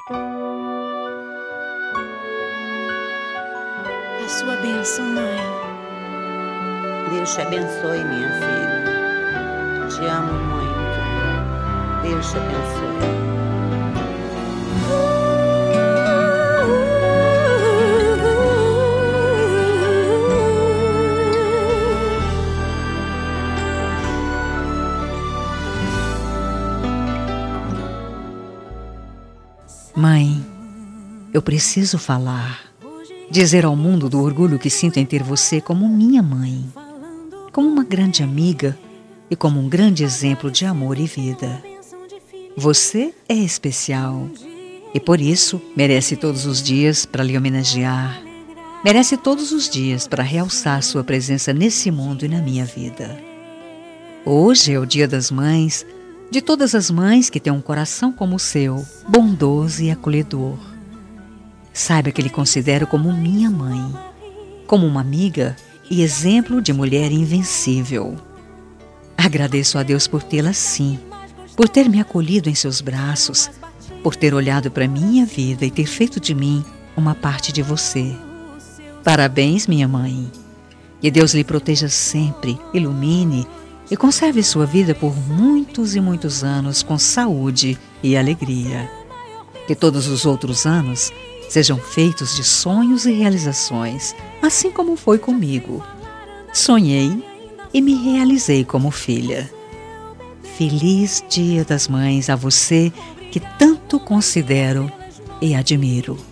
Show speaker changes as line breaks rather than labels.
A sua bênção, mãe.
Deus te abençoe, minha filha. Te amo muito. Deus te abençoe.
Mãe, eu preciso falar, dizer ao mundo do orgulho que sinto em ter você como minha mãe, como uma grande amiga e como um grande exemplo de amor e vida. Você é especial e por isso merece todos os dias para lhe homenagear, merece todos os dias para realçar sua presença nesse mundo e na minha vida. Hoje é o Dia das Mães, de todas as mães que têm um coração como o seu, bondoso e acolhedor. Saiba que lhe considero como minha mãe, como uma amiga e exemplo de mulher invencível. Agradeço a Deus por tê-la assim, por ter me acolhido em seus braços, por ter olhado para minha vida e ter feito de mim uma parte de você. Parabéns, minha mãe. Que Deus lhe proteja sempre, ilumine e conserve sua vida por muitos e muitos anos com saúde e alegria. Que todos os outros anos sejam feitos de sonhos e realizações, assim como foi comigo. Sonhei e me realizei como filha. Feliz Dia das Mães a você que tanto considero e admiro.